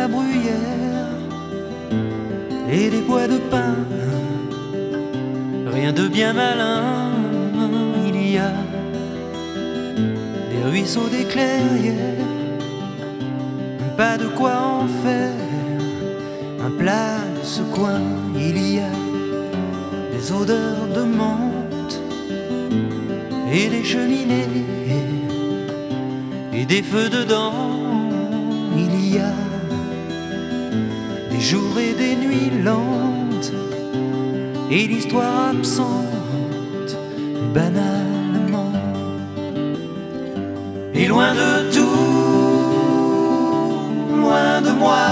la bruyère et des bois de pin. Rien de bien malin, il y a des ruisseaux, des clairières, pas de quoi en faire un plat de ce coin. Il y a des odeurs de menthe et des cheminées et des feux dedans. Il y a des jours et des nuits lentes et l'histoire absente banalement. Et loin de tout, loin de moi,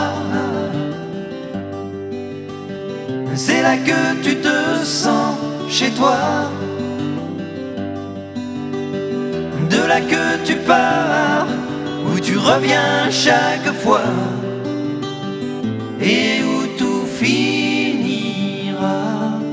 c'est là que tu te sens chez toi, de là que tu pars, où tu reviens chaque fois, et où tout finira.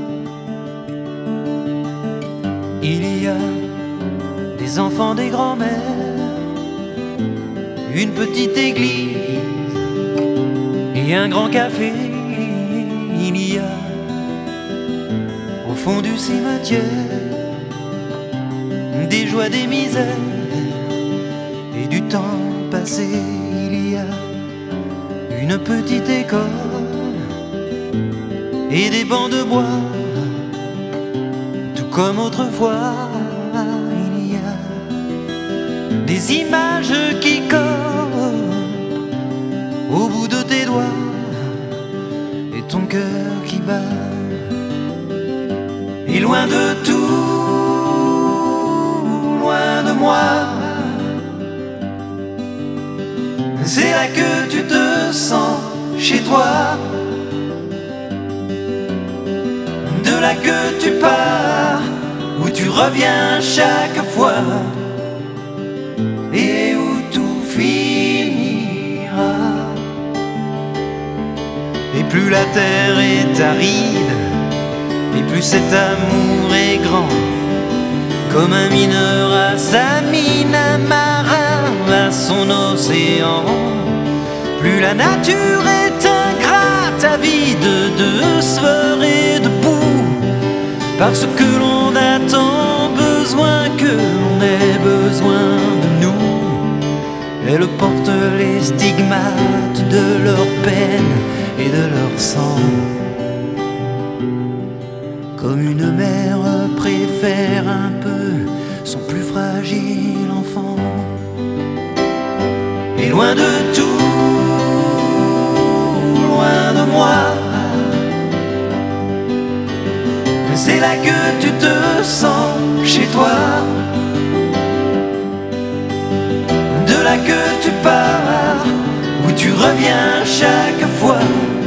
Il y a des enfants, des grands-mères, une petite église et un grand café. Il y a au fond du cimetière des joies, des misères et du temps passé. Il y a une petite école et des bancs de bois, tout comme autrefois. Il y a des images qui collent au bout de tes doigts et ton cœur qui bat. Et loin de tout, loin de moi, c'est là que tu te sens chez toi, de là que tu pars, où tu reviens chaque fois, et où tout finira. Et plus la terre est aride, et plus cet amour est grand, comme un mineur à sa mine, un marin à son océan. Plus la nature est ingrate, avide de sueur et de boue, parce que l'on a tant besoin que l'on ait besoin de nous. Elle porte les stigmates de leur peine et de leur sang, comme une mère préfère un peu son plus fragile enfant. Et loin de tout, loin de moi, c'est là que tu te sens chez toi, de là que tu pars, où tu reviens chaque fois.